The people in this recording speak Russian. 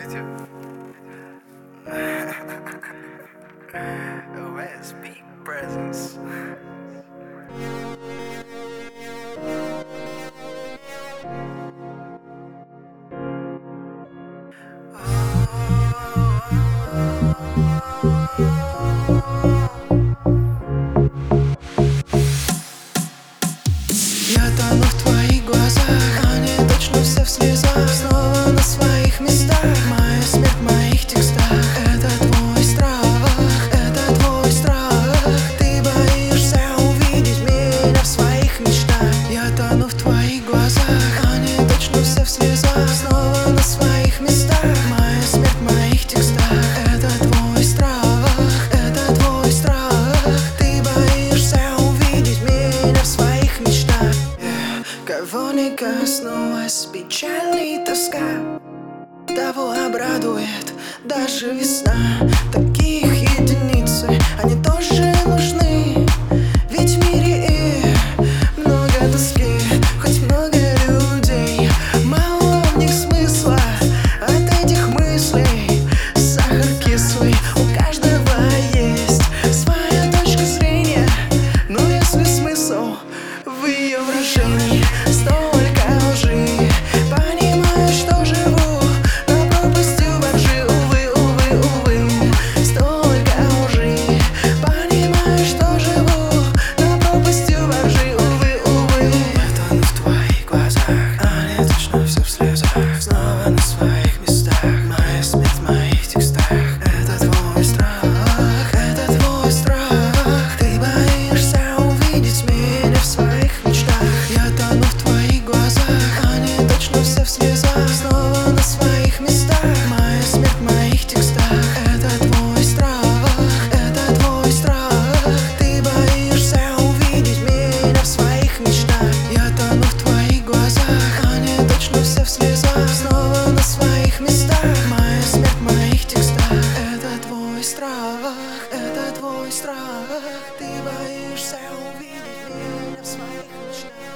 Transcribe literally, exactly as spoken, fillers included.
Где? о эс пи Presence. Я тону в твоих глазах, они точно все в слезах. Снова на своих местах, моя смерть в моих текстах. Это твой страх, это твой страх. Ты боишься увидеть меня в своих мечтах. Я тону в твоих глазах, они точно все в слезах. Снова на своих местах, моя смерть в моих текстах. Это твой страх, это твой страх. Ты боишься увидеть меня в своих мечтах. Кого не коснулась печаль и тоска, того обрадует даже весна. Таких единицы, они тоже нужны. Ведь в мире и много тоски, хоть много людей, мало в них смысла от этих мыслей. Сахар кислый, у каждого есть своя точка зрения, но если смысл в ее выражении, столько лжи. Понимаю, что живу на пропасти воржи. Увы, увы, увы, столько лжи. Понимаю, что живу на пропасти воржи. Увы, увы. Я тону в твоих глазах, они точно все в слезах. Снова на своих местах, моя смерть в моих текстах. Это твой страх, это твой страх. Ты боишься увидеть меня в своих мечтах. Я тону в твоих глазах, они точно все в слезах. Снова на своих местах, моя смерть в моих текстах. Это твой страх, это твой страх. Ты боишься увидеть меня в своих мечтах. Я тону в твоих глазах, они точно все в слезах. Снова на своих местах, моя смерть в моих текстах. Это твой страх, это твой страх. Ты боишься увидеть меня в своих мечтах.